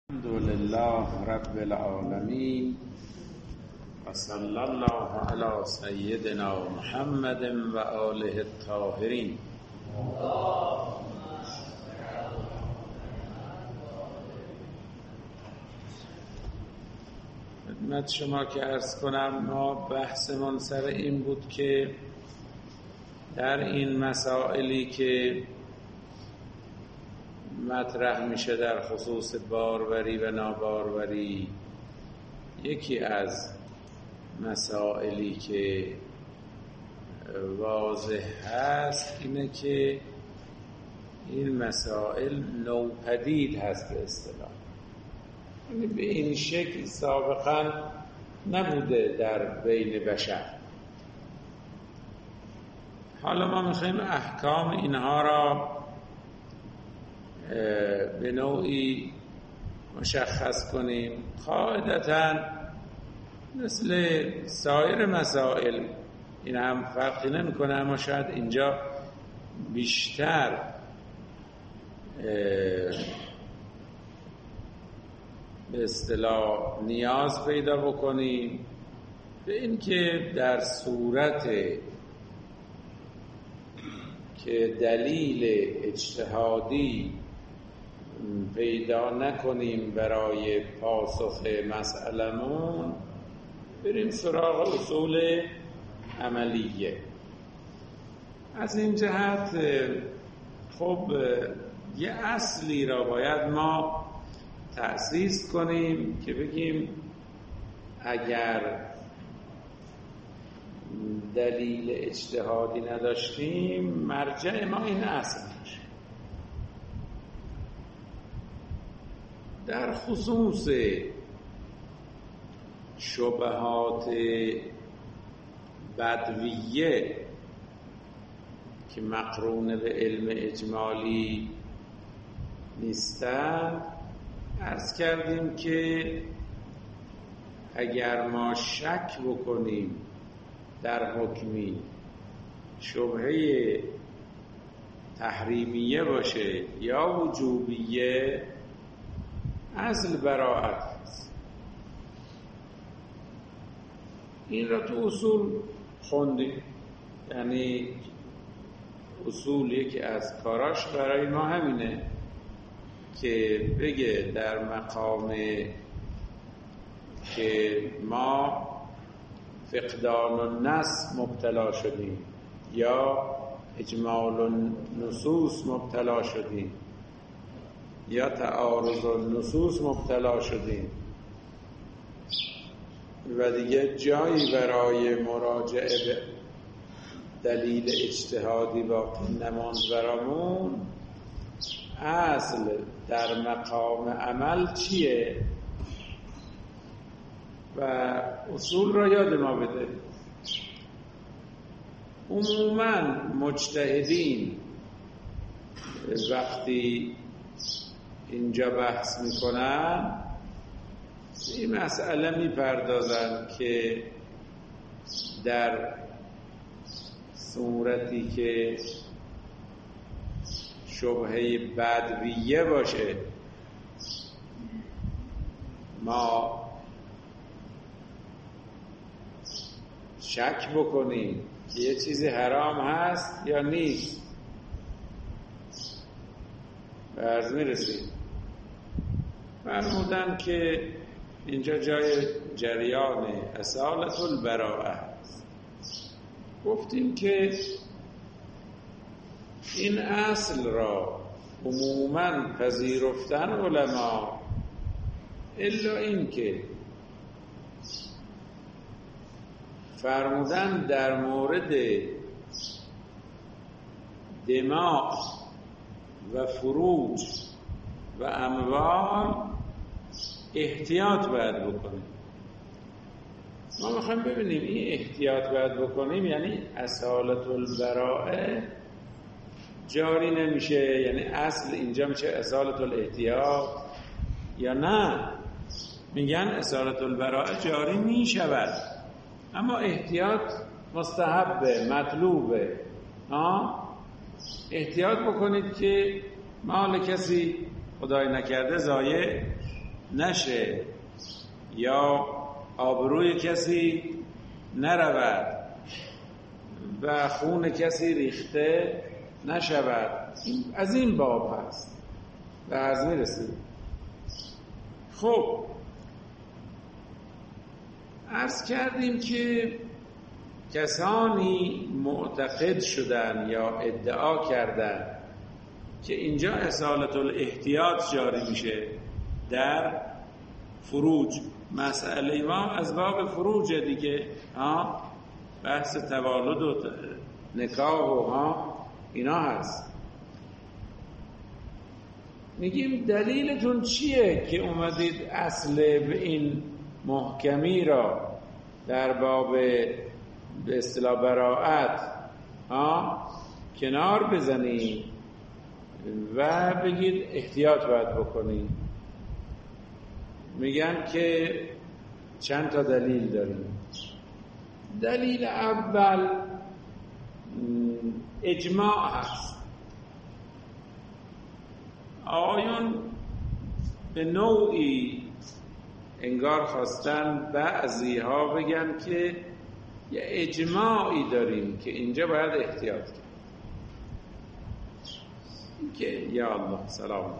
الحمدلله رب العالمین و صلی الله علی سیدنا محمد و آله الطاهرین. خدمت شما که عرض کنم، ما بحثمون سر این بود که در این مسائلی که مطرح میشه در خصوص باروری و ناباروری، یکی از مسائلی که واضح هست اینه که این مسائل نوپدید هست به اصطلاح، یعنی به این شکل سابقا نبوده در بین بشر. حالا ما میخوایم احکام اینها را به نوعی مشخص کنیم. قاعدتاً مثل سایر مسائل این هم فرقی نمی‌کنه، اما شاید اینجا بیشتر به اصطلاح نیاز پیدا بکنیم به این که در صورت که دلیل اجتهادی پیدا نکنیم برای پاسخ مسئلمون، بریم سراغ اصول عملیه. از این جهت خب یه اصلی را باید ما تأسیس کنیم که بگیم اگر دلیل اجتهادی نداشتیم مرجع ما این اصل میشه. در خصوص شبهات بدویه که مقرون به علم اجمالی نیستند، عرض کردیم که اگر ما شک بکنیم در حکمی شبهه تحریمیه باشه یا وجوبیه، اصل براءت است. این را تو اصول خوندیم، یعنی اصول یکی از کاراش برای ما همینه که بگه در مقام که ما فقدان النص مبتلا شدیم یا اجمال النصوص مبتلا شدیم یا تعارض النصوص مبتلا شدیم و دیگه جایی برای مراجعه به دلیل اجتهادی باقی نماند برامون، اصل در مقام عمل چیه؟ و اصول را یاد ما بده. عموماً مجتهدین وقتی اینجا بحث میکنن این مسئله میپردازن که در صورتی که شبهه بدویه باشه ما شک بکنیم که یه چیزی حرام هست یا نیست. به عرض میرسیم فرمودن که اینجا جای جریان اصالت البراءه است. گفتیم که این اصل را عموماً پذیرفتن علما، الا این که فرمودن در مورد دماء و فروج و اموال احتیاط باید بکنیم. ما میخوایم ببینیم این احتیاط باید بکنیم یعنی اصالت البراءه جاری نمیشه، یعنی اصل اینجا میشه اصالت الاحتیاط یا نه؟ میگن اصالت البراءه جاری میشود اما احتیاط مستحبه، مطلوبه. احتیاط بکنید که مال کسی خدای نکرده ضایع نشه یا آبروی کسی نرود و خون کسی ریخته نشود. از این باب هست و از میرسید. خب عرض کردیم که کسانی معتقد شدن یا ادعا کردن که اینجا اصالت الاحتیاط جاری میشه در فروج. مسئله ما از باب فروج دیگه، بحث تولد و نکاح و اینا هست. میگیم دلیلتون چیه که اومدید اصل به این محکمی را در باب به اصطلاح براءت کنار بزنید و بگید احتیاط باید بکنید؟ میگن که چند تا دلیل داریم. دلیل اول اجماع هست. آقایون به نوعی انگار خواستن بعضی ها بگن که یه اجماعی داریم که اینجا باید احتیاط کرد. که یا الله سلام.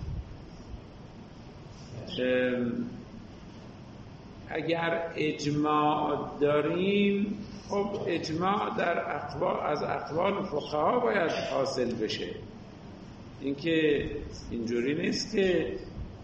اگر اجماع داریم، خب اجماع از اقوال فقها باید حاصل بشه. اینکه اینجوری نیست که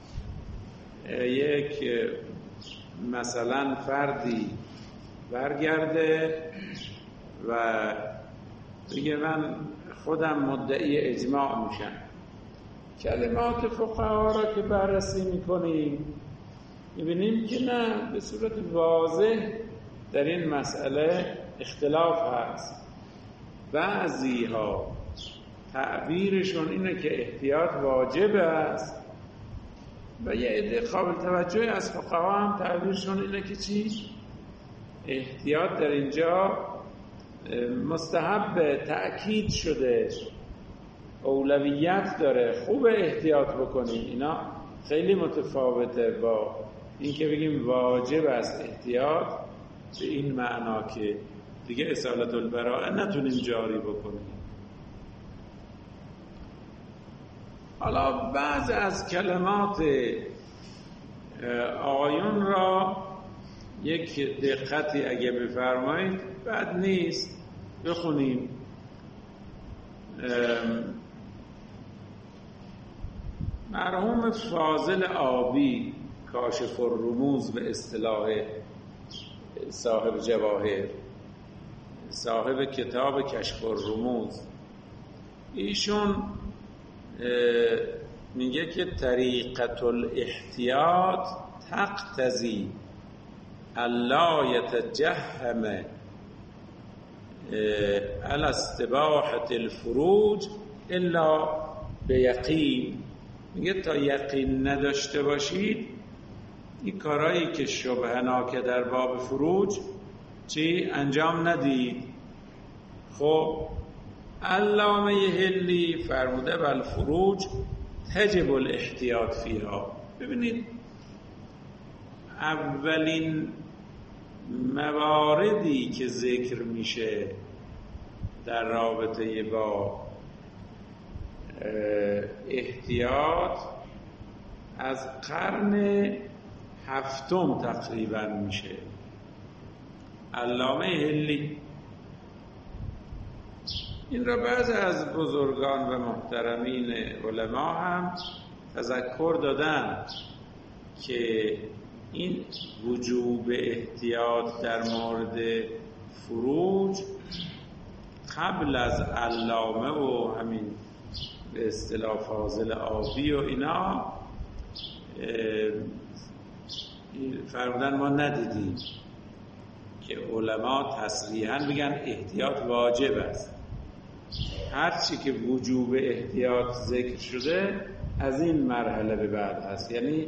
یک مثلا فردی برگرده و بگه من خودم مدعی اجماع میشم. کلمات فقها را که بررسی میکنیم میبینیم که نه، به صورت واضح در این مسئله اختلاف هست. بعضی ها تعبیرشون اینه که احتیاط واجب است و یه عده قابل توجه از فقها هم تعبیرشون اینه که چی؟ احتیاط در اینجا مستحب، تأکید شده، اولویت داره، خوب احتیاط بکنیم. اینا خیلی متفاوته با این که بگیم واجب است احتیاط به این معنا که دیگه اصالت البراءه نتونیم جاری بکنیم. حالا بعض از کلمات آقایون را یک دقتی اگه بفرمایید بد نیست بخونیم. مرحوم فاضل آبی کاشف الرموز به اصطلاح صاحب جواهر، صاحب کتاب کشف الرموز، ایشون میگه که طریقة الاحتیاط تقتضی الا یتجهم علی استباحة الفروج الا بیقین. میگه تا یقین نداشته باشید این کارهایی که شبهناکه در باب فروج چی انجام ندید. خب علامه حلی فرموده بالفروج تجب الاحتیاط فیها. ببینید اولین مواردی که ذکر میشه در رابطه با احتیاط از قرن 7 تقریبا میشه. علامه حلی این را بعض از بزرگان و محترمین علما هم تذکر دادن که این وجوب احتیاط در مورد فروج قبل از علامه و همین به اصطلاح فاضل آبی و اینا فرمودن ما ندیدیم که علما تصریحاً بگن احتیاط واجب است. هرچی که وجوب احتیاط ذکر شده از این مرحله به بعد هست، یعنی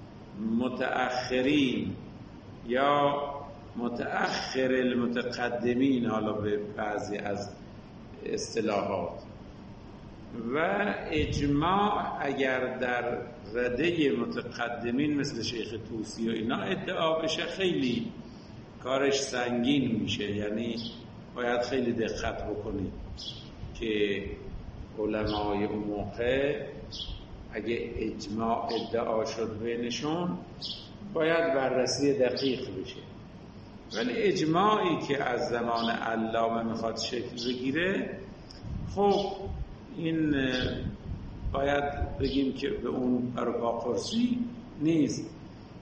متأخرین یا متأخر المتقدمین، حالا به بعضی از اصطلاحات و اجماع اگر در رده متقدمین مثل شیخ طوسی و اینا ادعا بشه خیلی کارش سنگین میشه، یعنی باید خیلی دقت بکنید که علمای اون موقع اگه اجماع ادعا شد بینشون باید بررسی دقیق بشه. ولی اجماعی که از زمان علامه میخواد شکل بگیره، خب این باید بگیم که به اون برپاپرسی نیست.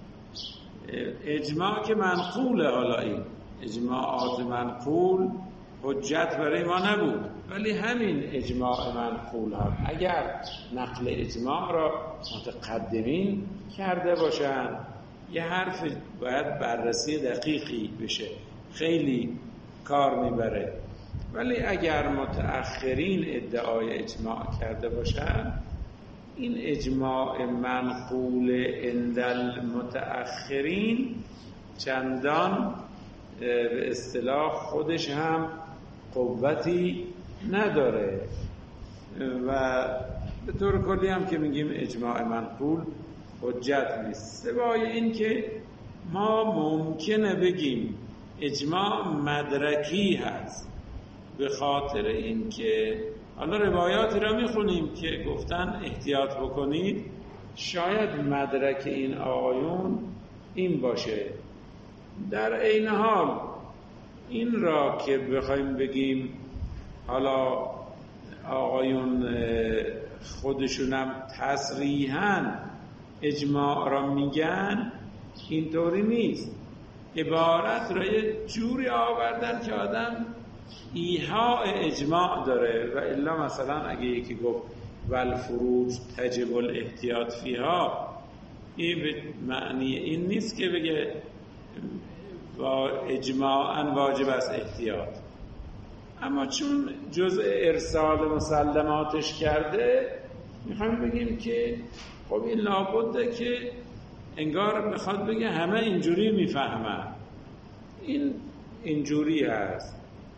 اجماع که منقوله، حالا این اجماعات منقول حجت برای ما نبود، ولی همین اجماع منقول هم اگر نقل اجماع را متقدمین کرده باشن یه حرف باید بررسی دقیقی بشه، خیلی کار میبره. ولی اگر متأخرین ادعای اجماع کرده باشن، این اجماع منقول عند المتأخرین چندان به اصطلاح خودش هم قوتی نداره و به طور کلی هم که میگیم اجماع منقول حجت نیست، سوای این که ما ممکنه بگیم اجماع مدرکی هست، به خاطر این که حالا روایاتی را میخونیم که گفتن احتیاط بکنید، شاید مدرک این آقایون این باشه. در عین حال این را که بخوایم بگیم حالا آقایون خودشونم تصریحاً اجماع را میگن، اینطوری نیست. عبارت را یه جوری آوردن که آدم ایحاء اجماع داره، و الا مثلا اگه یکی گفت والفروج تجب الاحتیاط فیها، این به معنی این نیست که بگه با اجماعاً واجب است احتیاط، اما چون جزء ارسال مسلماتش کرده میخوایم بگیم که خب این لابده که انگار میخواد بگه همه اینجوری میفهمن، این اینجوری هست.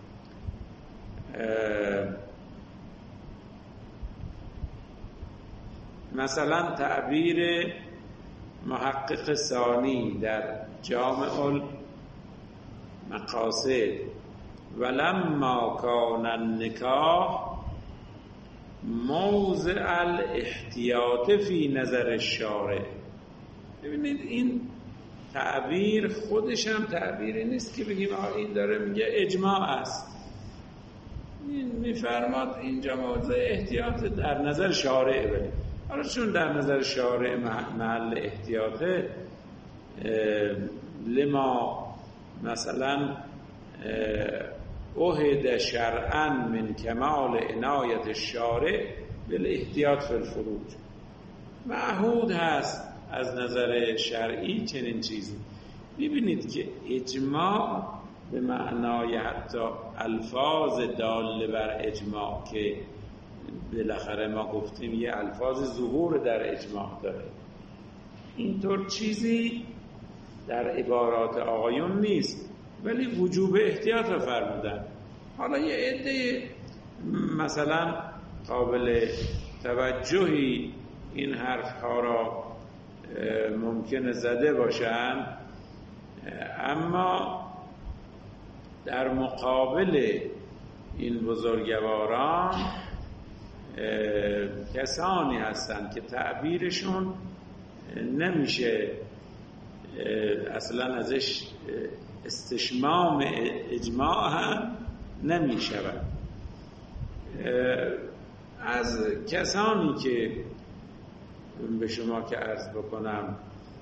مثلا تعبیر محقق ثانی در جامع المقاصد ولما کان النکاح موضع الاحتیاط فی نظر الشارع. ببینید این تعبیر خودش هم تعبیری نیست که بگیم این داره میگه اجماع است، این میفرماد اینجا موضع احتیاط در نظر شارع بده. حالا چون در نظر شارع محل احتیاطه، لما مثلا اهد شرعا من کمال عنایت الشارع بالاحتیاط فی الفروج، معهود هست از نظر شرعی چنین چیزی. ببینید که اجماع به معنای حتی الفاظ داله بر اجماع که بالاخره ما گفتیم یه الفاظ ظهور در اجماع داره، اینطور چیزی در عبارات آقایون نیست، ولی وجوب احتیاط رو فرمودن. حالا یه عده مثلا قابل توجهی این حرف ها را ممکنه زده باشن، اما در مقابل این بزرگواران کسانی هستند که تعبیرشون نمیشه اصلا ازش استشمام اجماع هم نمی شود. از کسانی که به شما که عرض بکنم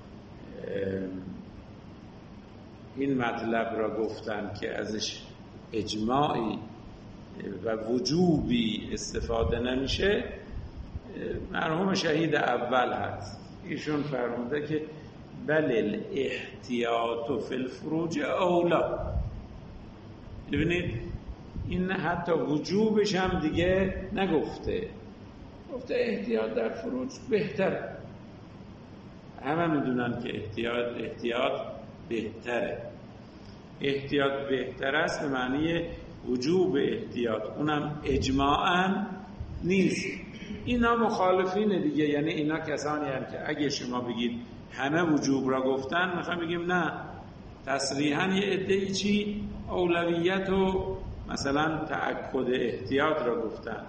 این مطلب را گفتن که ازش اجماعی و وجوبی استفاده نمیشه، مرحوم شهید اول هست، ایشون فرموده که بل الاحتیاط فی الفروج اولا. ببینید این حتی وجوبش هم دیگه نگفته، گفته احتیاط در فروج بهتره. همه میدونن که احتیاط بهتره. احتیاط بهتر است به معنی وجوب احتیاط، اونم اجماعاً نیست. اینا مخالفین دیگه، یعنی اینا کسانی هستند که اگه شما بگید همه وجوب را گفتن، میخوام بگیم نه، تصریحاً یه عده‌ای چی اولویت و مثلا تأکد احتیاط را گفتن.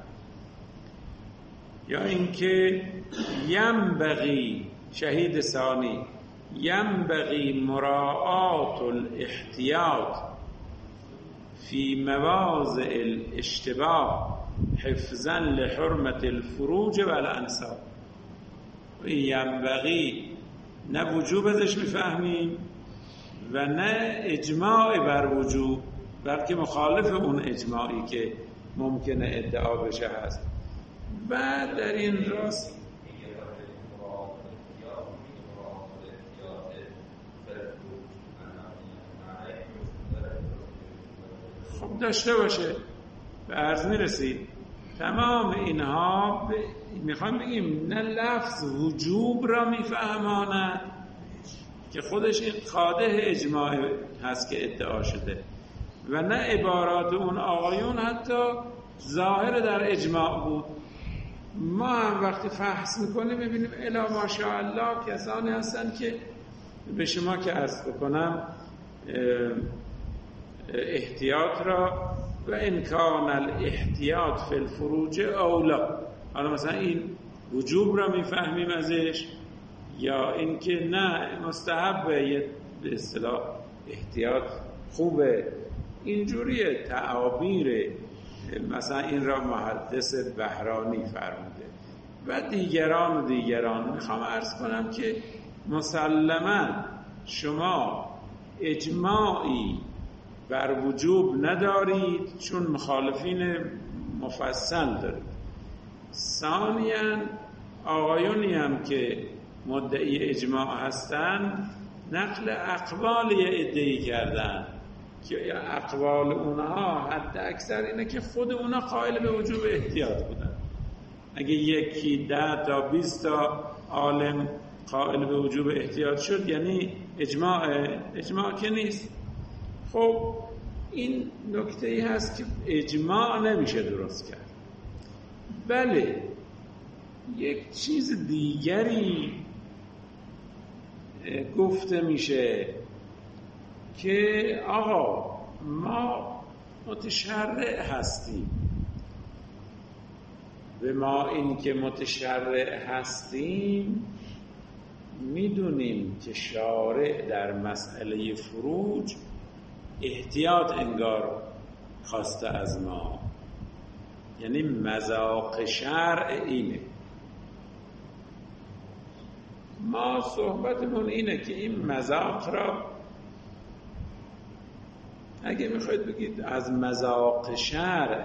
یا اینکه ینبغی، شهید ثانی، ینبغی مراعات الاحتیاط فی مواضع الاشتباه حفظاً لحرمت الفروج و الانساب. ینبغی نه وجوب ازش میفهمیم و نه اجماع بر وجوب، بلکه مخالف اون اجماعی که ممکنه ادعا بشه هست. و در این راست خب داشته باشه، به عرض میرسید. تمام اینها میخوام بگیم نه لفظ وجوب را میفهماند که خودش این قاده اجماع هست که ادعا شده، و نه عبارات اون آقایون حتی ظاهر در اجماع بود. ما هم وقتی فحص میکنیم میبینیم الا ماشاءالله کسانی هستن که به شما که عرض بکنم احتیاط را و امکان الاحتیاط فی الفروج اولا، حالا مثلا این وجوب را میفهمیم ازش، یا اینکه نه مستحبه، به اصطلاح احتیاط خوبه. اینجوریه تعابیر، مثلا این را محدث بهرانی فرموده و دیگران. میخوام عرض کنم که مسلماً شما اجماعی بر وجوب ندارید چون مخالفین مفصل دارید. ثانیاً آقایونی هم که مدعی اجماع هستن نقل اقوال ادعی کردن که اقوال اونها حد اکثر اینه که خود اونها قائل به وجوب احتیاط بودن. اگه یکی 10 تا 20 تا عالم قائل به وجوب احتیاط شد یعنی اجماع که نیست. خب این نکته ای هست که اجماع نمیشه درست کرد. بله یک چیز دیگری گفته میشه که آقا ما متشرع هستیم، و ما این که متشرع هستیم میدونیم که شارع در مسئله فروج احتیاط انگار خواسته از ما، یعنی مذاق شرع اینه. ما صحبتمون اینه که این مذاق را اگه میخواید بگید از مذاق شرع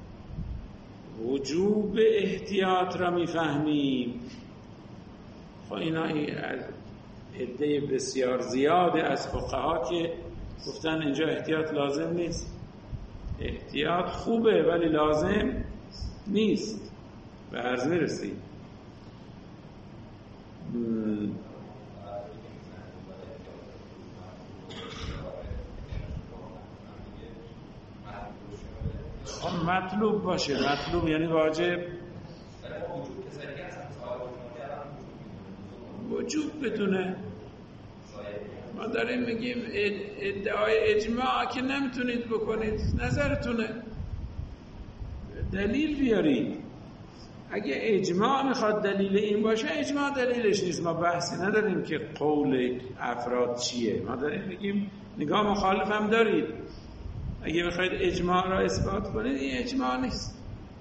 وجوب احتیاط را میفهمیم، خب اینا عده بسیار زیاده از فقها که گفتن اینجا احتیاط لازم نیست. احتیاط خوبه ولی لازم نیست. به عرض میرسید. خب مطلوب باشه، مطلوب یعنی واجب. وجوب بدونه. ما داریم میگیم ادعای اجماع که نمیتونید بکنید، نظرتونه، دلیل بیارید. اگه اجماع میخواد دلیل این باشه، اجماع دلیلش نیست. ما بحثی نداریم که قول افراد چیه، ما داریم میگیم نگاه مخالف هم دارید. اگه بخواید اجماع را اثبات کنید، این اجماع نیست.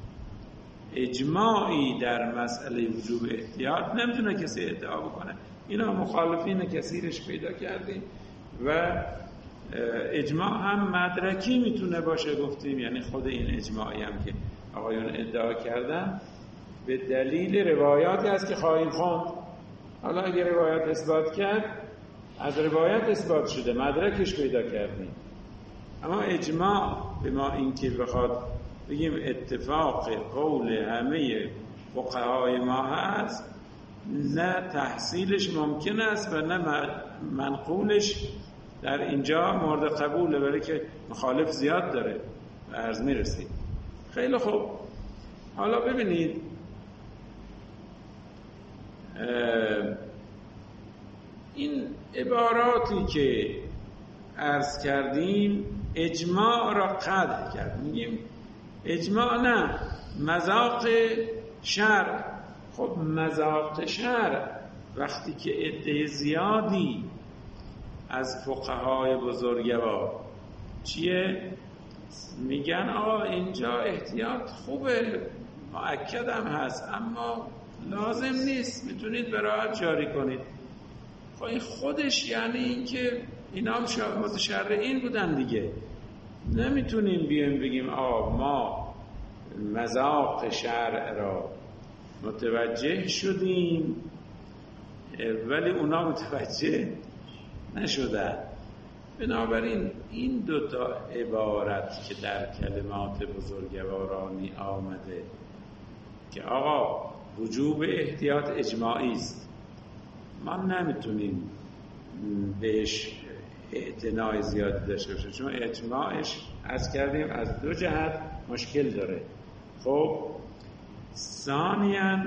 اجماعی در مسئله وجوب احتیاط نمیتونه کسی ادعا بکنه. اینا مخالفین کثیرش پیدا کردیم و اجماع هم مدرکی میتونه باشه گفتیم، یعنی خود این اجماعی هم که آقایون ادعا کردن به دلیل روایاتی هست که خواهیم خوند. حالا اگه روایت اثبات کرد، از روایت اثبات شده، مدرکش پیدا کردیم. اما اجماع به ما این که بخواد بگیم اتفاق قول همه فقهای ما هست، نه تحصیلش ممکن است و نه منقولش در اینجا مورد قبوله، برای که مخالف زیاد داره. به عرض میرسید. خیلی خوب، حالا ببینید این عباراتی که عرض کردیم اجماع را قطع کرد. میگیم اجماع نه، مذاق شرع. خب مذاق شرع وقتی که عده زیادی از فقهای بزرگوار چیه؟ میگن آقا اینجا احتیاط خوبه، مؤکد هم هست، اما لازم نیست، میتونید به راحت جاری کنید. خب این خودش یعنی این که اینا هم متشرعین بودن دیگه. نمیتونیم بیایم بگیم ما مذاق شرع را متوجه شدیم ولی اونا متوجه نشدن. بنابراین این دوتا عبارت که در کلمات بزرگوارانی آمده که آقا وجوب احتیاط اجماعی است، ما نمیتونیم بهش اعتنای زیادی داشته باشیم، چون اجماعش از کردیم از دو جهت مشکل داره. خب ثانیاً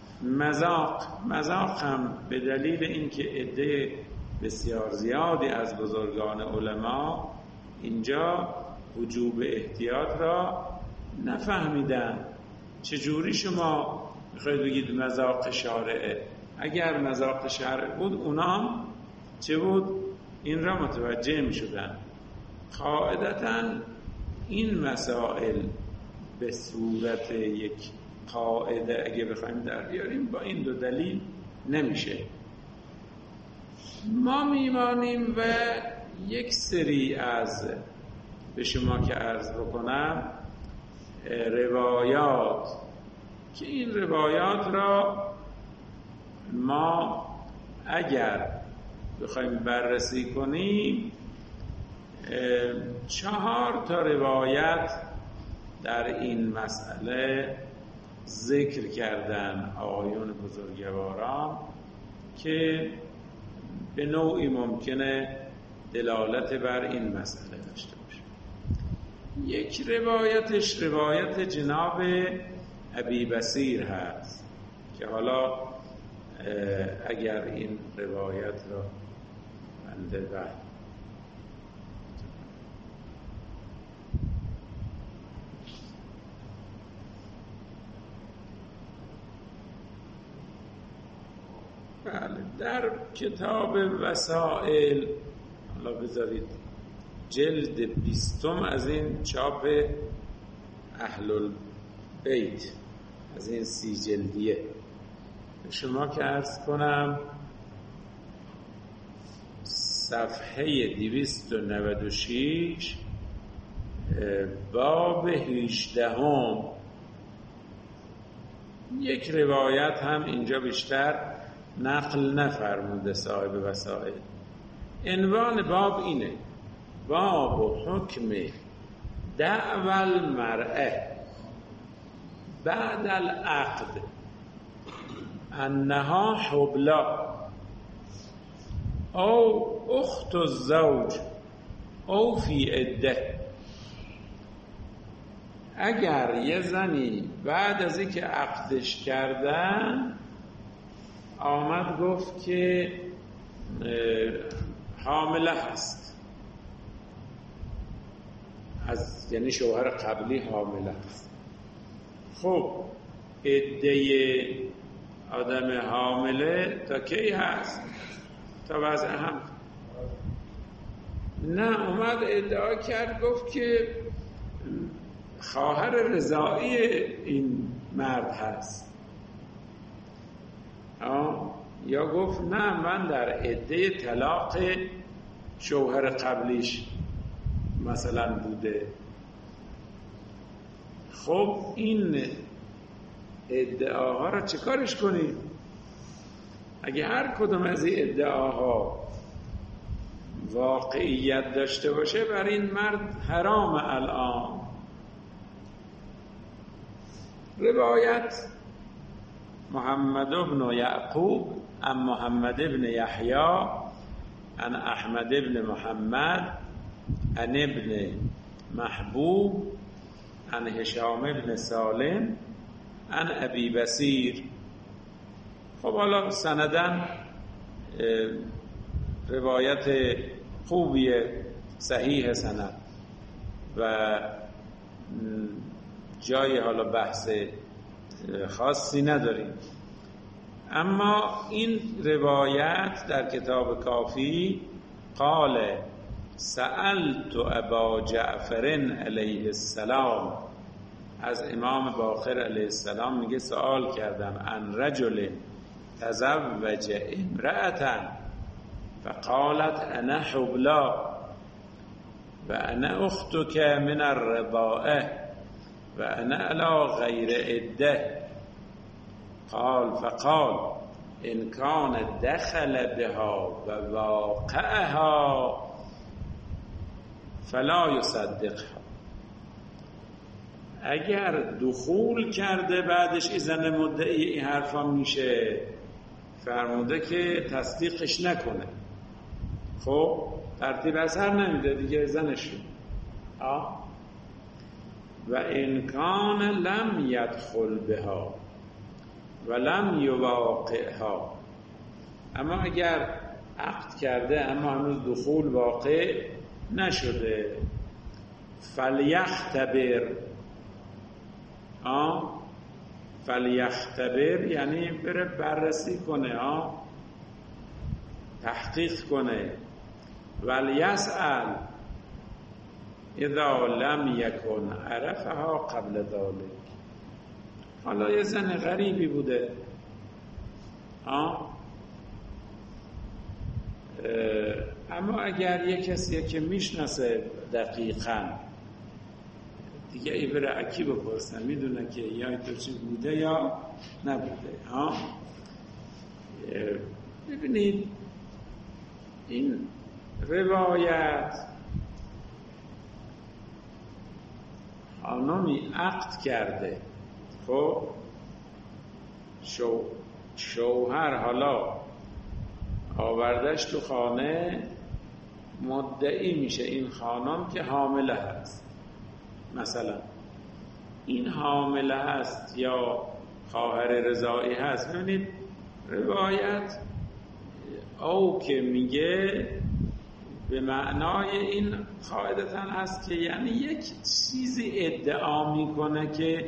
مذاق هم به دلیل اینکه عده بسیار زیادی از بزرگان علما اینجا وجوب احتیاط را نفهمیدن. چجوری شما میخواید بگید مذاق شارعه؟ اگر مذاق شرع بود اونا چه بود؟ این را متوجه میشدن. قاعدتاً این مسائل به صورت یک قاعده اگه بخوایم در بیاریم با این دو دلیل نمیشه. ما میمانیم و یک سری از به شما که عرض بکنم روایات که این روایات را ما اگر بخوایم بررسی کنیم 4 تا روایت در این مسئله ذکر کردن آقایون بزرگواران که به نوعی ممکنه دلالت بر این مسئله داشته باشه. یک روایتش روایت جناب ابی بصیر هست که حالا اگر این روایت را بنده بله در کتاب وسائل، حالا بذارید جلد 20 از این چاپ اهل البیت، از این 30 جلدیه به شما که عرض کنم صفحه 296 باب 18 یک روایت هم اینجا بیشتر نقل نفرموده صاحب وسائل. عنوان باب اینه: باب حکم دعوی المرأة بعد العقد انها حبلا او اخت الزوج او فی عده. اگر یه زنی بعد از اینکه عقدش کردن آمد گفت که حامله هست، یعنی شوهر قبلی حامله هست، خب عده آدم حامله تا کی هست؟ تا وضع هم نه، اومد ادعا کرد گفت که خواهر رضاعی این مرد هست، یا گفت نه من در عده طلاق شوهر قبلیش مثلا بوده. خب این ادعاها را چه کارش کنید؟ اگه هر کدوم از این ادعاها واقعیت داشته باشه بر این مرد حرام. الان روایت محمد بن یعقوب عن محمد بن یحیی عن احمد بن محمد عن ابن محبوب عن هشام بن سالم عن ابی بصیر. خب حالا سندن روایت خوبیه، صحیح سند و جای حالا بحث خاصی نداریم. اما این روایت در کتاب کافی قال سألت ابا جعفر علیه السلام، از امام باقر علیه السلام میگه سوال کردم عن رجل تزوج امرأة فقالت انا حبلا و انا اختك من الرضاعه و انا علی غیر عده. فقال ان كان دخل بها و واقعها فلا يصدقها. اگر دخول کرده بعدش این زن مدعی این حرفا میشه، فرموده که تصدیقش نکنه. خب ترتیب اثر نمیده دیگه زنش. و ان کان لم یدخل بها و لم یواقعها، اما اگر عقد کرده اما هنوز دخول واقع نشده، فلیختبر. فلیختبر یعنی بره بررسی کنه، تحقیق کنه. ولیسأل اذا لم یکن عرفها قبل ذلك. حالا یه زن غریبی بوده، اما اگر یه کسیه که میشناسه دقیقاً دیگه ای بره اکی بپرسن، میدونه که یا تو چی بوده یا نبوده. ببینید این روایت خانمی عقد کرده، خب شوهر حالا آوردش تو خانه، مدعی میشه این خانم که حامله هست، مثلا این حامله هست یا خواهر رضاعی هست. ببینید روایت او که میگه به معنای این قاعدتاً هست که یعنی یک چیزی ادعا میکنه که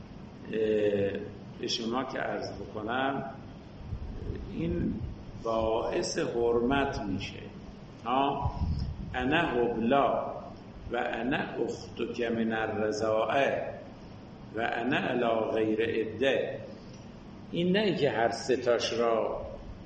به شما که عرض بکنم این باعث حرمت میشه. انا حبلا و انا اختک من الرضاعه و انا علی غیر عده. این نه که هر ستاش را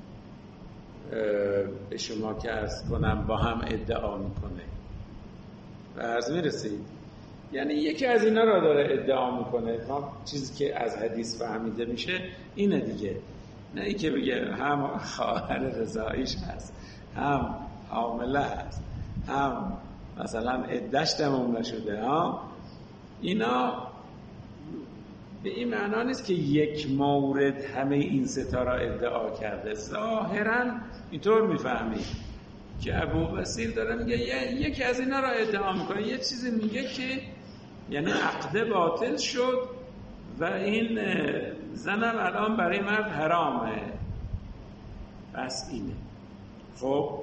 به شما که عرض کنم با هم ادعا میکنه. و عرض میرسید یعنی یکی از اینا را داره ادعا میکنه. چیزی که از حدیث فهمیده میشه اینه دیگه، نه ای که بگه هم خواهر رضاعیش هست، هم حامله هست، هم مثلا عده‌اش تمام نشده. اینا به این معنا نیست که یک مورد همه این ستا را ادعا کرده. ظاهراً اینطور میفهمید که ابو بصیر داره میگه یکی از اینا را ادعا میکنه، یه چیزی میگه که یعنی عقد باطل شد و این زنم الان برای مرد حرامه، بس اینه. خب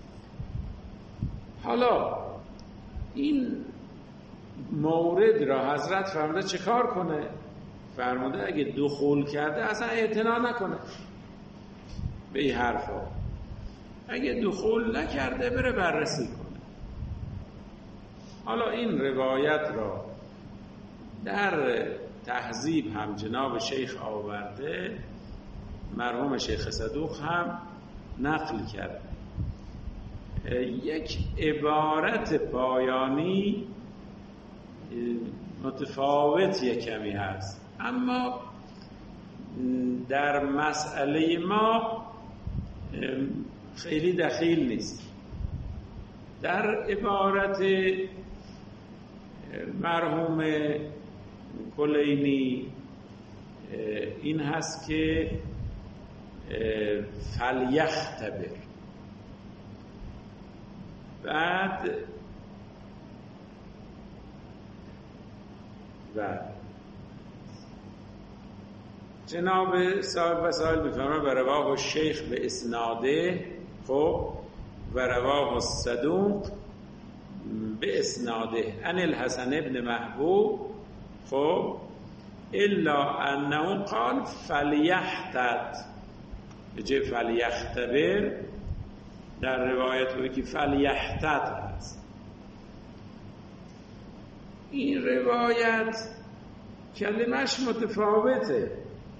حالا این مورد را حضرت فرموده چه کار کنه؟ فرموده اگه دخول کرده اصلا اعتنا نکنه به این حرفا، اگه دخول نکرده بره بررسی کنه. حالا این روایت را در تهذیب هم جناب شیخ آورده، مرحوم شیخ صدوق هم نقل کرده. یک عبارت پایانی متفاوت کمی هست، اما در مسئله ما خیلی دخیل نیست. در عبارت مرحوم کلینی این هست که فلیختبر، بعد جناب صاحب وسائل میفرماید و رواه الشیخ به اسناده، خب و رواه الصدوق به اسناده عن الحسن ابن محبوب، خب الا انه قال فلیحتد، به جای فلیختبر در روایت بود که فلیحتد هست. این روایت کلمش متفاوته.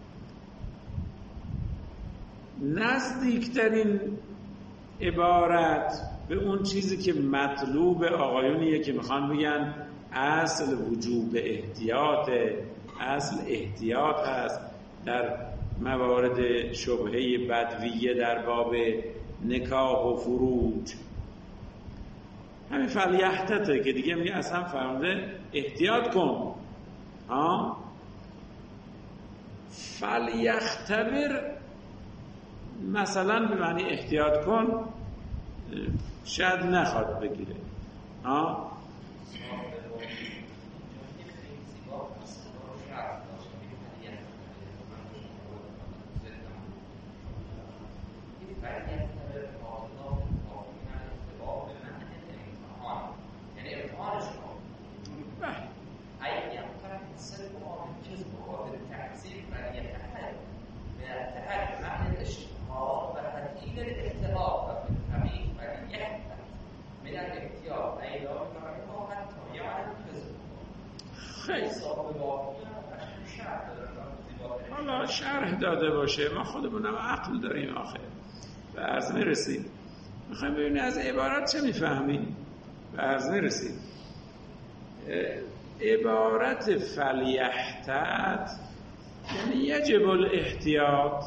نزدیکترین عبارت به اون چیزی که مطلوب آقایونیه که میخوان بگن اصل وجوب احتیاط، اصل احتیاط هست در موارد شبهه بدویه در باب نکاح و فروج. همین فلیحتته که دیگه میگه اصلا فرموده احتیاط کن. فلیختبر مثلا به معنی احتیاط کن شاید نخواد بگیره. حالا شرح داده باشه، ما خودمونم عقل داریم آخه، به عرض میرسیم. میخوایم ببینیم از عبارت چه میفهمیم، به عرض میرسیم. عبارت فلیحتد یعنی یجب الاحتیاط،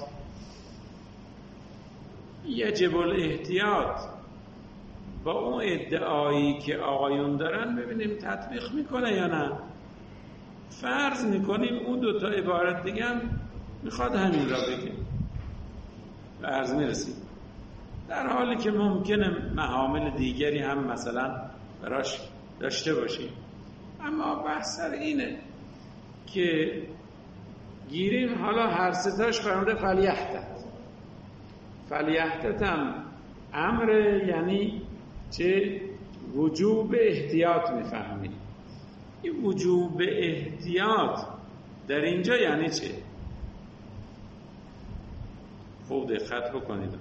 یجب الاحتیاط. با اون ادعایی که آقایون دارن ببینیم تطبیق میکنه یا نه. فرض میکنیم اون دوتا عبارت دیگه هم میخواد همین را بگیم، به عرض میرسیم، در حالی که ممکنه محامل دیگری هم مثلا براش داشته باشیم. اما بحث سر اینه که گیریم حالا هر ستاش فرموده فلیحتد. فلیحتد هم امر، یعنی چه؟ وجوب احتیاط میفهمیم. این وجوب احتیاط در اینجا یعنی چه؟ خوب دقت بکنید.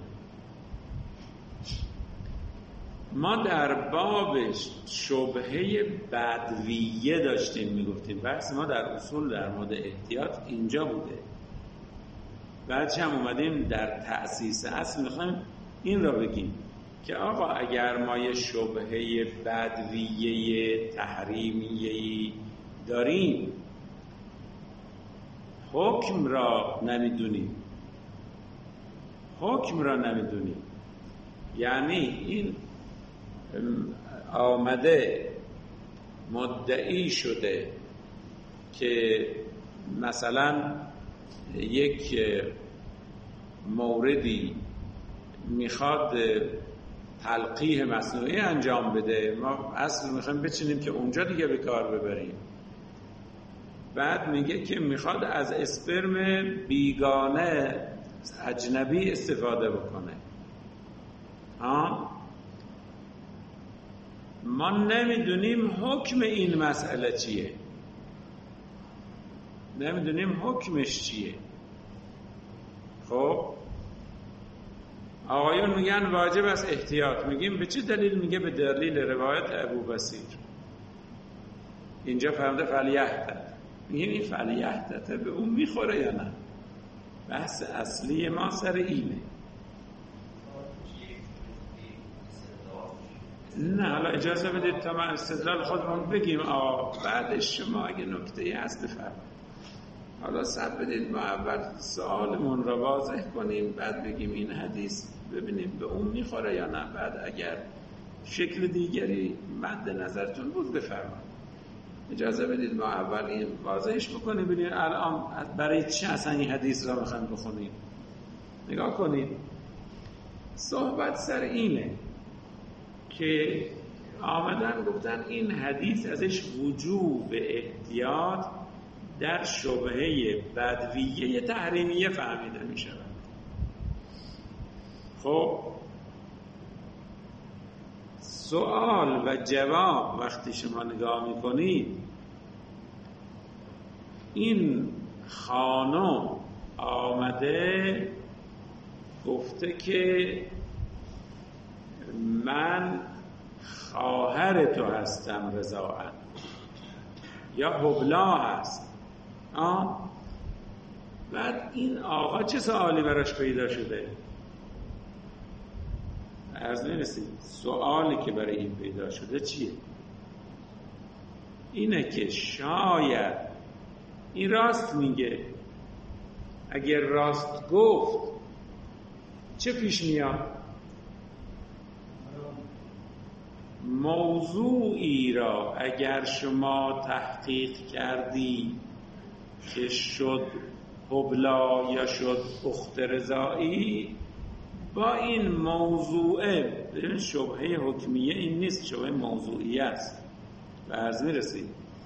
ما در باب شبهه بدویه داشتیم میگفتیم، بحث ما در اصول در مورد احتیاط اینجا بوده. بعدش هم اومدیم در تأسیس اصل میخوایم این را بگیم که آقا اگر ما یه شبهه بدویه تحریمیه داریم، حکم را نمیدونیم، حکم را نمیدونیم، یعنی این آمده مدعی شده که مثلا یک موردی میخواد تلقیح مصنوعی انجام بده، ما اصل میخوایم بچینیم که اونجا دیگه به کار ببریم. بعد میگه که میخواد از اسپرم بیگانه اجنبی استفاده بکنه. ما نمیدونیم حکم این مسئله چیه، نمیدونیم حکمش چیه. خب آقایون میگن واجب است احتیاط. میگیم به چه دلیل؟ میگه به دلیل روایت ابو بصیر. اینجا فرموده فلیحتد. میگیم این فلیحتد به اون میخوره یا نه؟ بحث اصلی ما سر اینه. نه حالا اجازه بدید تا من استدلال خودمون بگیم، بعدش شما اگه نکته‌ای هست بفرمایید. حالا صبر بدید ما اول سوالمون را واضح کنیم، بعد بگیم این حدیث ببینیم به اون میخوره یا نه. بعد اگر شکل دیگری مد نظرتون بود بفرمایید. اجازه بدید ما اول این واضحش بکنیم، ببینید الان برای چه اصلا این حدیث را میخوایم بخونیم. نگاه کنید، صحبت سر اینه که آمدن گفتن این حدیث ازش وجوب احتیاط در شبهه بدویه تحریمیه فهمیده می شود. خب سوال و جواب وقتی شما نگاه می کنید، این خانم آمده گفته که من خواهر تو هستم رضاعت، یا حبلا هست. بعد این آقا چه سوالی براش پیدا شده؟ عرض می‌رسید سوالی که برای این پیدا شده چیه؟ اینه که شاید این راست میگه. اگر راست گفت چه پیش میاد؟ موضوعی را اگر شما تحقیق کردی که شد حبلا یا شد اخت رضاعی، با این موضوعه، شبهه حکمیه این نیست، شبهه موضوعیه است. به عرض میرسید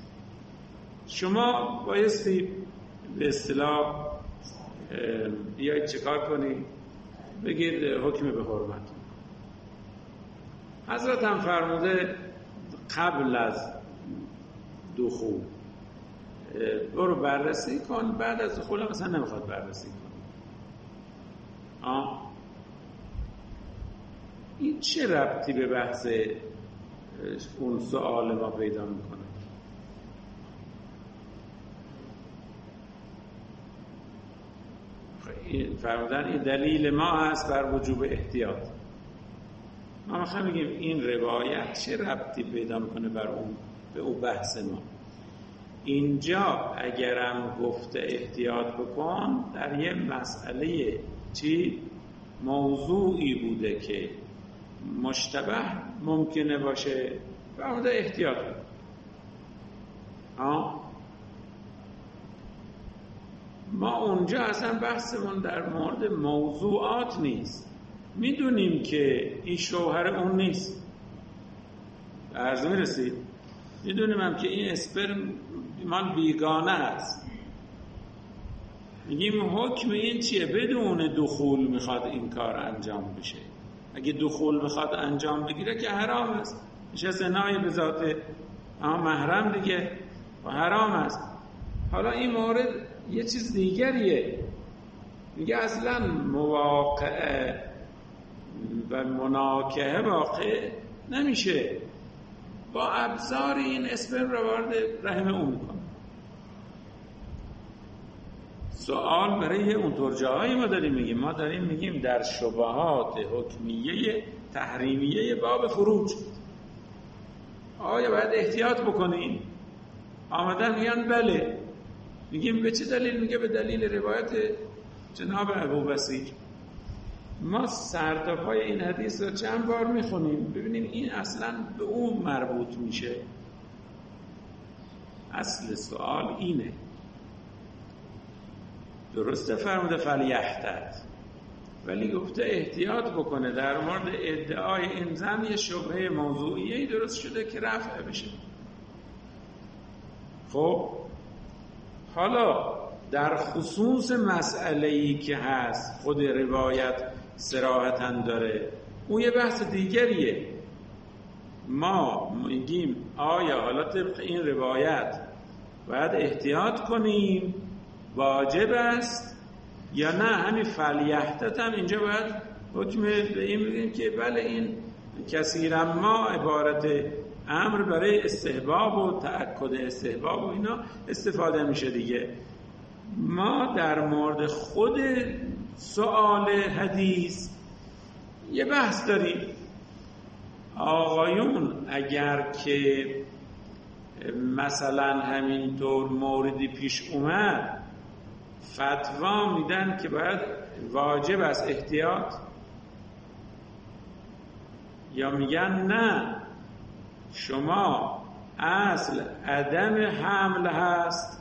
شما بایستی به اصطلاح بیایید چکار کنید، بگید حکم به حرمت. حضرت هم فرموده قبل از دخول برو بررسی کن، بعد از دخول هم مثلا نمیخواد بررسی کن. این چه ربطی به بحث اون سوال ما پیدا میکنه؟ فرمودن این دلیل ما هست بر وجوب احتیاط. ما میخوایم بگیم این روایت چه ربطی پیدا میکنه به اون بحث ما. اینجا اگرم گفته احتیاط بکن، در یه مسئله موضوعی بوده که مشتبه ممکنه باشه، فرموده احتیاط بکن. ما اونجا اصلا بحثمون در مورد موضوعات نیست. میدونیم که این شوهر اون نیست، عرض میرسید. میدونیم هم که این اسپرم مال بیگانه هست. میگیم حکم این چیه؟ بدون دخول میخواد این کار انجام بشه. اگه دخول میخواد انجام بگیره که حرام است، میشه زنای به ذات محرم دیگه و حرام است. حالا این مورد یه چیز دیگریه، میگه اصلا مواقعه و مناکحه واقع نمیشه، با ابزار این اسپرم رو وارد رحم اون میکنه. سوال برای اونطور جاهایی ما داریم میگیم، ما داریم میگیم در شبهات حکمیه تحریمیه باب فروج آیا باید احتیاط بکنیم؟ آمدن میگن بله. میگیم به چه دلیل؟ میگه به دلیل روایت جناب ابوبصیر. ما سرتاپای این حدیث رو چند بار میخونیم ببینیم این اصلا به اون مربوط میشه. اصل سوال اینه. درسته فرموده فلیحتاط، ولی گفته احتیاط بکنه. در مورد ادعای این زن یه شبهه موضوعیه‌ای درست شده که رفع بشه. خب حالا در خصوص مسئله‌ای که هست خود روایت صراحتاً داره، اون یه بحث دیگریه. ما میگیم آیا حالا طبق این روایت باید احتیاط کنیم، واجب است یا نه؟ همین فلیحتاط هم اینجا باید حکم به این بگیم که بله این کثیرا ما عبارت امر برای استحباب و تأکد استحباب و اینا استفاده میشه دیگه. ما در مورد خود سؤال حدیث یه بحث داریم. آقایون اگر که مثلا همینطور موردی پیش اومد فتوا میدن که باید واجب است احتیاط، یا میگن نه شما اصل عدم حمل هست،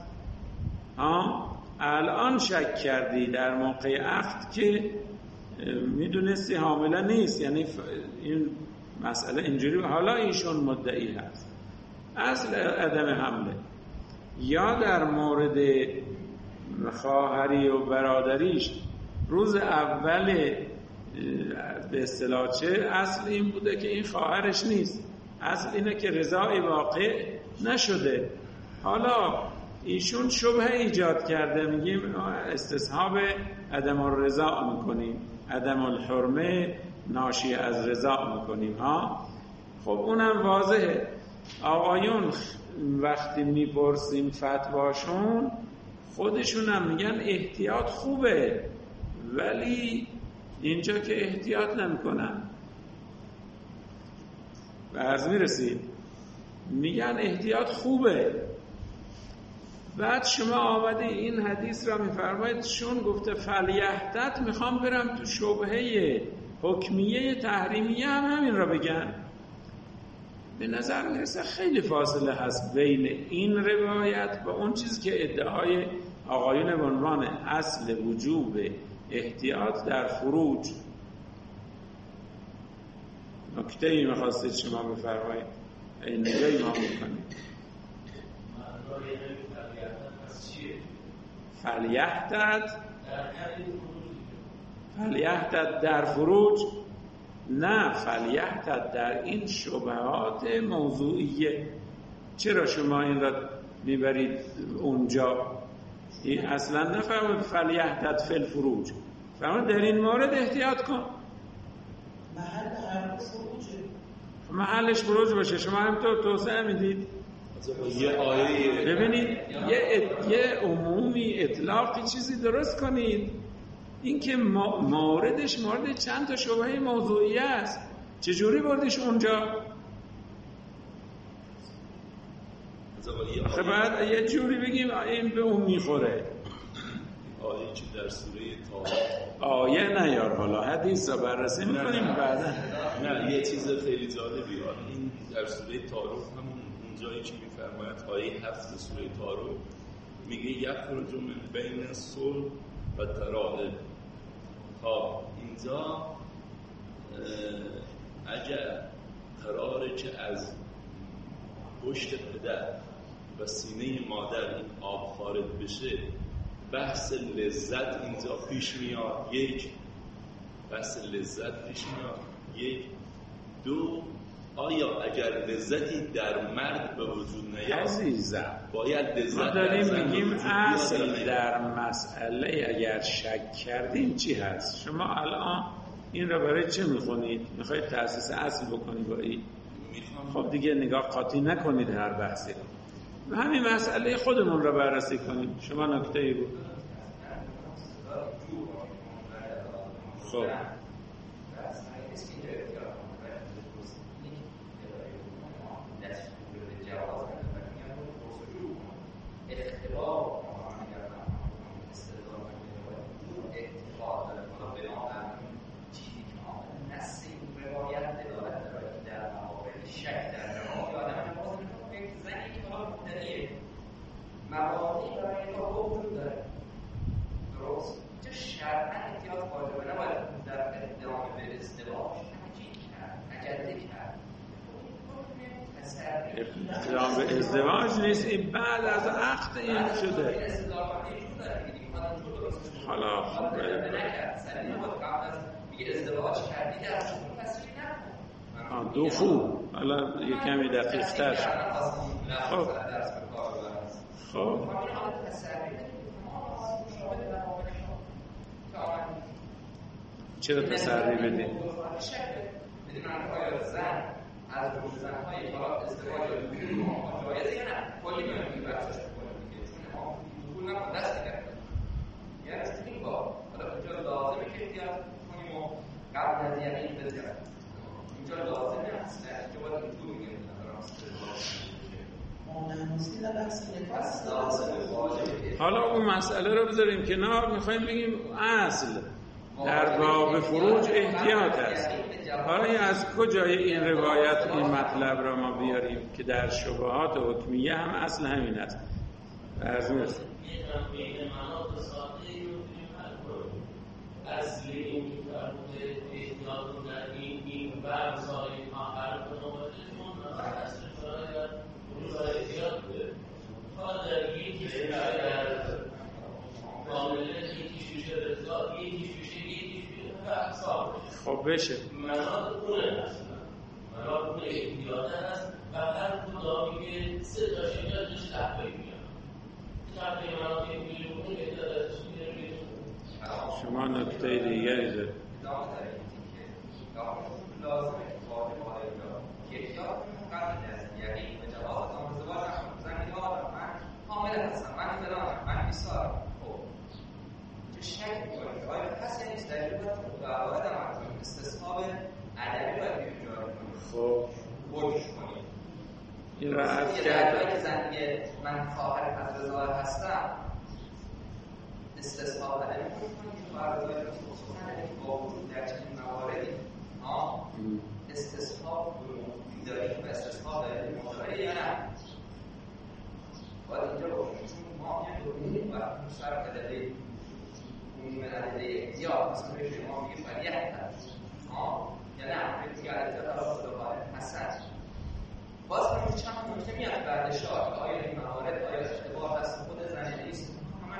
الان شک کردی در موقع عقد که میدونستی حامله نیست، یعنی این مسئله اینجوری، حالا ایشون مدعی هست اصل عدم حمله. یا در مورد خواهری و برادریش روز اول به اصطلاح چه اصل این بوده که این خواهرش نیست، اصل اینه که رضای واقع نشده. حالا ایشون شبهه ایجاد کرده، میگیم استصحاب عدم الرضا میکنیم، عدم الحرمه ناشی از رضا میکنیم ها. خب اونم واضحه. آقایون وقتی میپرسیم فتواشون خودشون هم میگن احتیاط خوبه، ولی اینجا که احتیاط نمیکنن. و عرض میرسید میگن احتیاط خوبه. بعد شما آمده این حدیث را میفرمایید، شون گفته فلیحتت، میخوام برم تو شبهه حکمیه تحریمیه هم همین را بگن. به نظر میرسه خیلی فاصله هست بین این روایت و اون چیزی که ادعای آقایون به عنوان اصل وجوب احتیاط در فروج. نکته ای میخواستید شما بفرمایید، این نگاهی ما میکنید. فلیحتت در فروج، نه فلیحتت در این شبهات موضوعیه. چرا شما این را میبرید اونجا؟ این اصلا نفرمید فلیحتت فی الفروج، فرمود در این مورد احتیاط کن. محلش فروج باشه. شما همینطور توسعه میدید. یه آیه ببینید یه عمومی اطلاقی چیزی درست کنید. این که موردش مورد چند تا شبهه موضوعی است، چجوری بردش اونجا؟ خب بعد یه جوری بگیم این به اون میخوره. آیه که در سوره طارق، آیه نیار، حالا حدیث را بررسی میکنیم بعدا. نه یه چیز خیلی جالبی، این در سوره طارق همون اونجایی که میفرماید آیه 7 سوره طارق میگه یخرج من بین الصلب و ترائب. خب اینجا اگر قراره که از پشت پدر و سینه مادر این آب خارج بشه، بحث لذت اینجا پیش میاد. یک، بحث لذت پیش میاد. یک. دو، آیا اگر لذتی در مرد به وجود نیاد عزیزم باید لذت ما داریم میگیم اصل در مسئله اگر شک کردیم چی هست؟ شما الان این را برای چه میخونید؟ میخواید تأسیس اصل بکنید با این؟ خب دیگه نگاه قاطی نکنید هر بحثی رو، همین مسئله خودمون را بررسی کنید. شما نکته ای بود. خب مبانی برای این کار وجود داره. درست؟ اینجا شرعاً احتیاط واجبه، نباید در ادامه به ازدواج تحقیق کرد، عجله کرد. اقدام به ازدواج نیست، این بعد از عقد این شده. حالا خب ازدواج کردی در شما تصویر نکن. دو خوب. حالا یه کمی دقیق تر شد. خب خب چرا تسری بدید؟ بدید من آیا زن از زن‌های طلاق ازدواج جایزه یا نه؟ کلی می‌بینیم بحثش می‌کنیم دیگه، چون ما دخول نکن دست نگرد. یعنی از این باب حالا اینجا لازمه که احتیاط کنیم و قبل از یعنی این بزرد اینجا لازمه هست که باید این دو میگیم حالا اون مسئله رو بذاریم کنار، میخوایم بگیم اصل در باب فروج احتیاط است. حالا از کجای این روایت این مطلب را ما بیاریم که در شبهات حکمیه هم اصل همین است؟ عرض می‌کنم اصلی این که فرموده احتیاط رو در این برزایی ها هر کنومتشون اصل شاید اون را احتیاط بده. خب بشه مناط اونه اصلا مناط اون احتیاطه هست و هر کدام میگه 3 تا شکلش تحقیق میاد تحقیق مناط میلیون احتیاطش میره. شما نکته دیگری دارید؟ لازمه که واجب آیا که احتیاطمون قبل است، یعنی به جواز ازدواج زنی دارم، من حامل هستم، من فلانم، من بیسارم. خب چه شک می‌کنید که آیا کسی نیست در این قواعد عمل استثناء ادبی باید جاری کنید؟ خب برش کنید این را عرض کردم که زن میگه من خواهر حضرت هستم استثناء ادبی کنید که فرض خصوصا با وجود در چنین مواردی استثناء داریم و استثناء داریم مشاهده یا نه باید اینجا باشیم چون ما میگیم و سر قدره اون قدره احتیاط مثلا به شما میگه فریح هست یا نه میگه قدره طرف خداوند هست باز کنیم چند نکته میاد بعدش آیا این موارد آیا اشتباه هست خود زنی نیست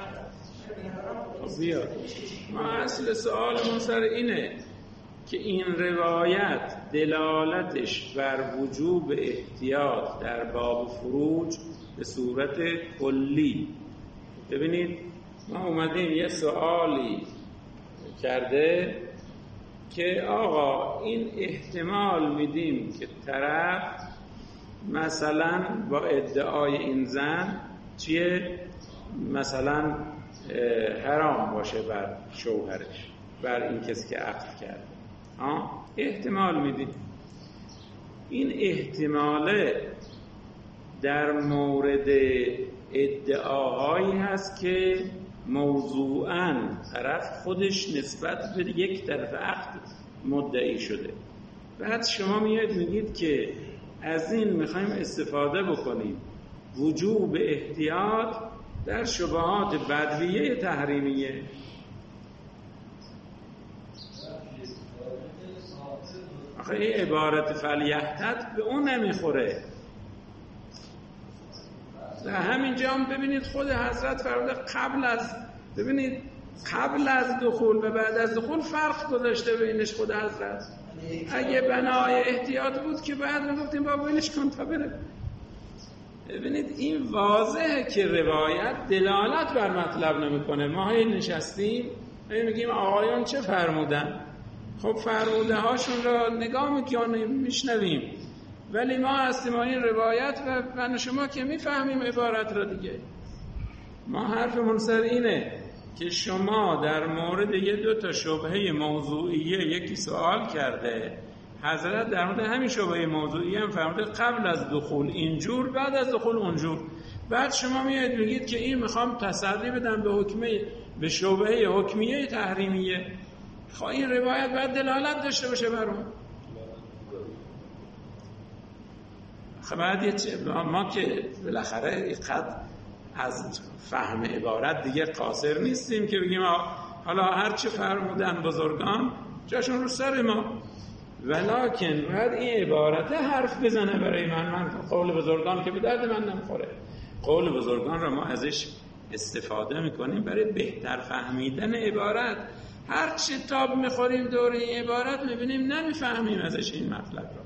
خب بیاد ما اصل سوالمون سر اینه که این روایت دلالتش بر وجوب احتیاط در باب فروج به صورت کلی. ببینید ما اومدیم یه سوالی کرده که آقا این احتمال میدیم که طرف مثلا با ادعای این زن چیه مثلا حرام باشه بر شوهرش، بر این کسی که عقد کرده. احتمال میدیم. این احتماله در مورد ادعاهایی هست که موضوعاً طرف خودش نسبت به یک طرف عقد مدعی شده. بعد شما میاد میگید که از این میخوایم استفاده بکنیم وجوب احتیاط در شبهات بدویه تحریمیه. آخه این عبارت فلیحتط به اون نمیخوره. در همینجا هم ببینید خود حضرت فرموده قبل از دخول و بعد از دخول فرق گذاشته بینش خود حضرت. اگه بنای احتیاط بود که بعد میگفتیم با ولش کن تا بره. ببینید این واضحه که روایت دلالت بر مطلب نمیکنه. ما نشستیم میگیم آقایان چه فرمودن؟ خب فرموده هاشون را نگاه میکنیم میشنویم، ولی ما هستیم این روایت و من شما که میفهمیم عبارت را دیگه. ما حرفمون سر اینه که شما در مورد 2 شبهه موضوعیه یکی سوال کرده، حضرت در مورد همین شبهه موضوعیه هم فرموده قبل از دخول اینجور بعد از دخول اونجور. بعد شما میاد میگید که این میخوام تصدی بدم به شبهه حکمیه تحریمیه. خب این روایت باید دلالت داشته باشه بر اون. خب بعد ما که بالاخره اینقدر از فهم عبارت دیگه قاصر نیستیم که بگیم حالا هر چه فرمودن بزرگان جاشون رو سر ما، ولکن باید این عبارت حرف بزنه برای من قول بزرگان که به درد من نمیخوره. قول بزرگان رو ما ازش استفاده میکنیم برای بهتر فهمیدن عبارت. هر چی تاب میخوریم دور این عبارت میبینیم نمیفهمیم ازش این مطلب رو.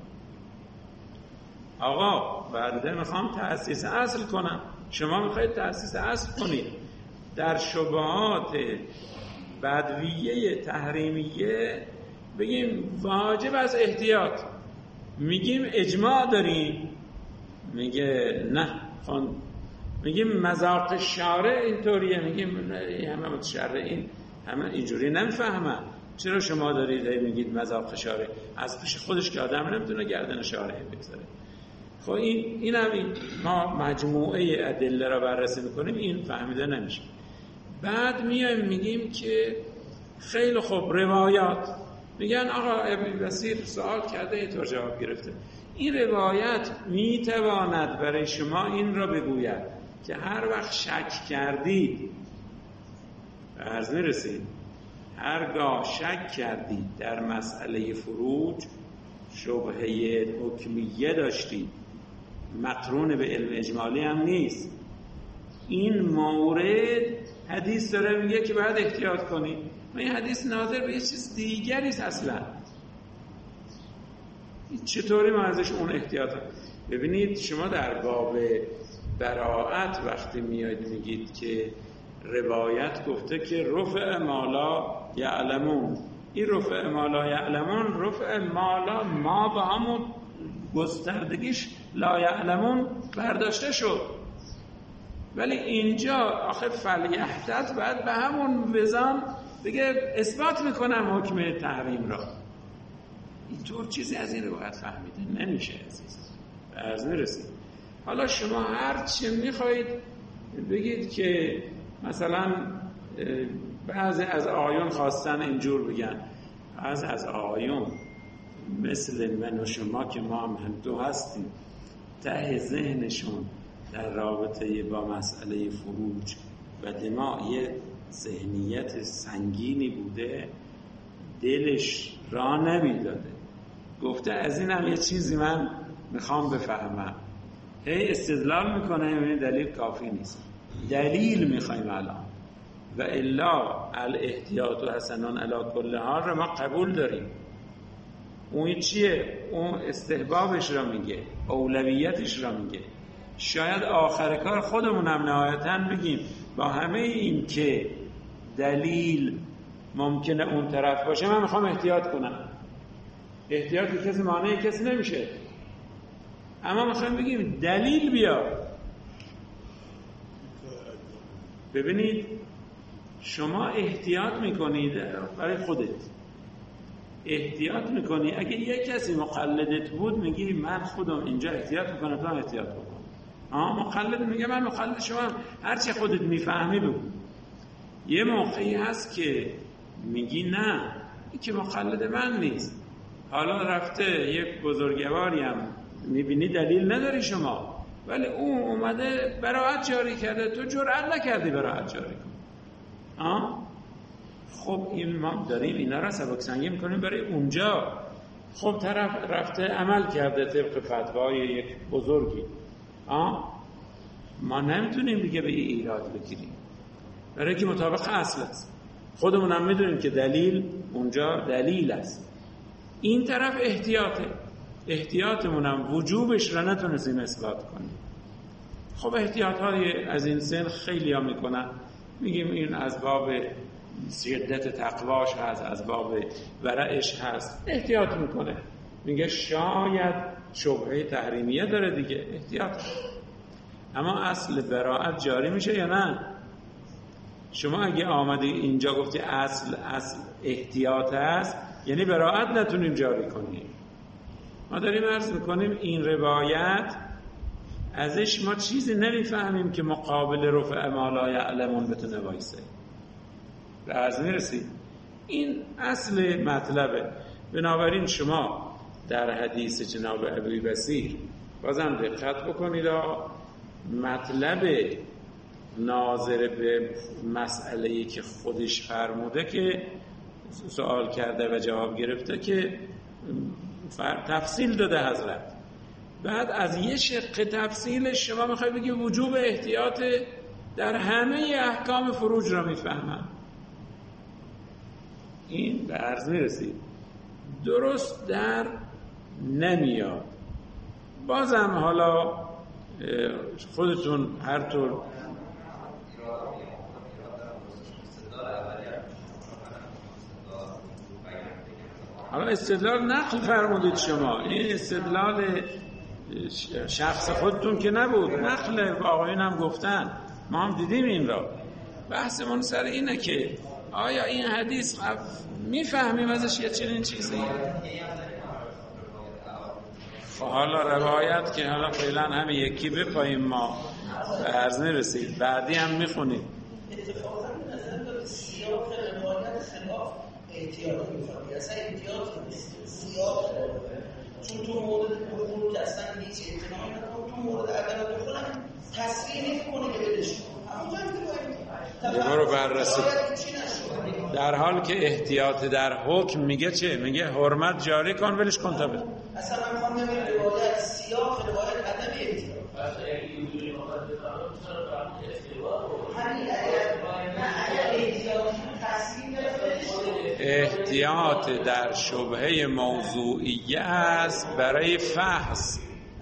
آقا بعد میخوام تأسیس اصل کنم، شما میخواید تأسیس اصل کنید در شبهات بدویه تحریمیه. بگیم واجب از احتیاط، میگیم اجماع داریم، میگه نه میگیم مذاق شارع اینطوریه، میگیم همه متشرع این همه اینجوری نمیفهمن. چرا شما دارید میگید مذاق شارع؟ از پیش خودش که آدم نمیتونه گردن شارع بگذاره. خب این ما مجموعه ادله را بررسی میکنیم، این فهمیده نمیشه. بعد میایم میگیم که خیلی خوب روایات، میگن آقا ابن بصیر سوال کرده اینطور جواب گرفته. این روایت میتواند برای شما این را بگوید که هر وقت شک کردید، عرض میرسید هرگاه شک کردید در مسئله فروج، شبهه حکمیه داشتید، مقرون به علم اجمالی هم نیست، این مورد حدیث داره میگه که باید احتیاط کنید. این حدیث ناظر به یه چیز دیگری است اصلا. چطوری ما ازش اون احتیاط؟ ببینید شما در باب براءت وقتی میاد میگید که روایت گفته که رفع مالا یعلمون، این رفع مالا یعلمون، رفع مالا ما با همون گستردگیش لا یعلمون برداشته شد، ولی اینجا آخه فلیحتت باید به همون وزن دیگه اثبات میکنم حکم تحریم را. اینطور چیزی از این روایت فهمیده نمیشه عزیز، از نرسید. حالا شما هر چی میخواید بگید که مثلا بعضی از آیون خواستن اینجور بگن، بعضی از آیون مثل من و شما که ما هم دو هستیم ته ذهنشون در رابطه با مسئله فروج و دماء یه ذهنیت سنگینی بوده، دلش را نمیداده، گفته از این هم یه چیزی من میخوام بفهمم، هی استدلال میکنه، این دلیل کافی نیست، دلیل میخوایم الان، و الا الاحتیاط و حسنان علی کل حال رو ما قبول داریم. اون چیه؟ اون استحبابش را میگه، اولویتش را میگه. شاید آخر کار خودمونم نهایتاً بگیم با همه این که دلیل ممکنه اون طرف باشه، من میخوام احتیاط کنم. احتیاط کسی مانع کسی نمیشه، اما میخوام بگیم دلیل بیار. ببینید شما احتیاط میکنید برای خودت، احتیاط میکنی. اگه یک کسی مقلدت بود میگی من خودم اینجا احتیاط میکنم تو هم احتیاط بکن. مقلد میگه من مقلد شما، هرچی خودت میفهمی بگو. یه موقعی هست که میگی نه این که مقلد من نیست، حالا رفته یک بزرگواری هم میبینی دلیل نداری شما، ولی اون اومده براءت جاری کرده، تو جرئت نکردی براءت جاری کن. خب این ما داریم اینا را سبک سنگی میکنیم برای اونجا. خب طرف رفته عمل کرده طبق فتوای یک بزرگی، ما نمیتونیم دیگه به این ایراد بگیریم، برای که مطابق اصل است. خودمون هم میدونیم که دلیل اونجا دلیل است. این طرف احتیاطمون هم وجوبش را نتونستیم اثبات کنیم. خب احتیاطهای از این سن خیلی ها میکنن، میگیم این از باب شدت تقواش هست، از باب ورعش هست، احتیاط میکنه، میگه شاید شبهه تحریمیه داره دیگه، احتیاط. اما اصل براءت جاری میشه یا نه؟ شما اگه آمدی اینجا گفتی اصل احتیاط هست، یعنی براءت نتونیم جاری کنیم. ما داریم عرض میکنیم این روایت ازش ما چیزی نمیفهمیم که مقابل رفع ما لا یعلمون بتونه وایسه. به عرض میرسید این اصل مطلبه. بنابراین شما در حدیث جناب ابی بصیر بازم دقت بکنید، مطلب ناظر به مسئله‌ای که خودش فرموده که سوال کرده و جواب گرفته که تفصیل داده حضرت، بعد از یه شق تفصیل شما میخوای بگی وجوب احتیاط در همه احکام فروج را میفهمم. این به عرض میرسید درست در نمیاد. بازم حالا خودتون هر طور حالا استدلال نقل فرمودید شما، این استدلال شخص خودتون که نبود، نقل آقایون هم گفتن، ما هم دیدیم این را. بحثمون سر اینه که آیا این حدیث میفهمیم ازش یه چنین چیزی؟ حالا روایت که حالا فعلا همه یکی بپاییم، ما به عرض نرسید، بعدی هم میخونیم. اتفاقا به نظر داره سیاق روایت خلاف احتیاط میفهمی، اصلا احتیاط نیست، سیاق چون تو مورد حقوق اصلا هیچ اعتنایی نداره، تو مورد عدالت خودم تصریح نمی‌کنه که بدش رو بررسی در حال که احتیاط در حکم میگه چه؟ میگه حرمت جاری کن ولش کن تا بره. اصلا من خواهم نمید روایت سیاق روایت عدم احتیاط همین اگر احتیاط تصریح احتیاط در شبهه موضوعیه است برای فحص،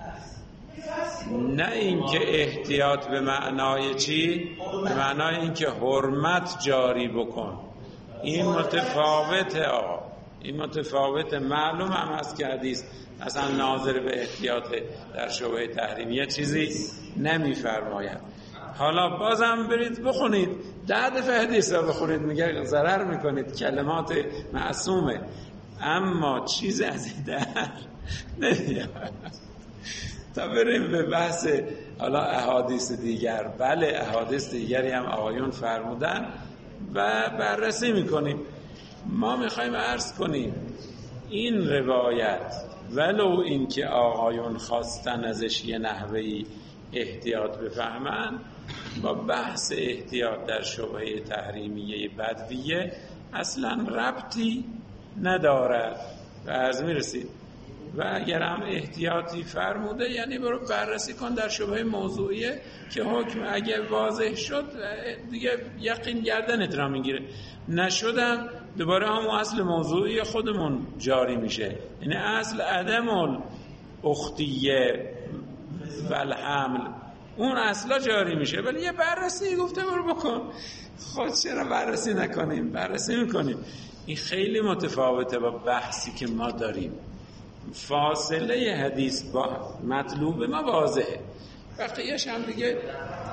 نه اینکه احتیاط به معنای چی؟ به معنای اینکه حرمت جاری بکن. این متفاوته آقا، این متفاوته. معلوم هم هست که حدیث اصلا ناظر به احتیاط در شبهه تحریمیه چیزی نمیفرماید. حالا بازم برید بخونید 10 دفعه حدیث رو بخونید، میگه ضرر میکنید، کلمات معصومه، اما چیز از این در نمیاد. تا بریم به بحث حالا احادیث دیگر. بله احادیث دیگری هم آقایون فرمودن و بررسی میکنیم. ما میخوایم عرض کنیم این روایت ولو اینکه آقایون خواستن ازش یه نحوهی احتیاط بفهمن، با بحث احتیاط در شبهه تحریمیه بدویه اصلا ربطی ندارد و از میرسید. و اگر هم احتیاطی فرموده یعنی برو بررسی کن در شبهه موضوعیه که حکم اگر واضح شد دیگه یقین گردنت را میگیره، نشدم دوباره همون اصل موضوعی خودمون جاری میشه. یعنی اصل عدم الاختیه و الحمل اون اصلا جاری میشه، ولی یه بررسی گفته برو بکن. خود چرا بررسی نکنیم؟ بررسی میکنیم. این خیلی متفاوته با بحثی که ما داریم. فاصله حدیث با مطلوب ما واضحه، بقیه‌اش هم دیگه من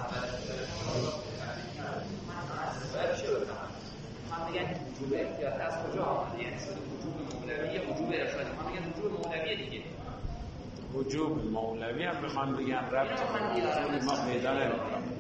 میگم وجوب احتیاط از کجا آمده؟ یعنی شده وجوب مولوی یا وجوب ارشادی؟ من میگم وجوب مولوی دیگه. وجوب مولوی هم بخوام بگم ربط ما پیدا نمی‌کنه.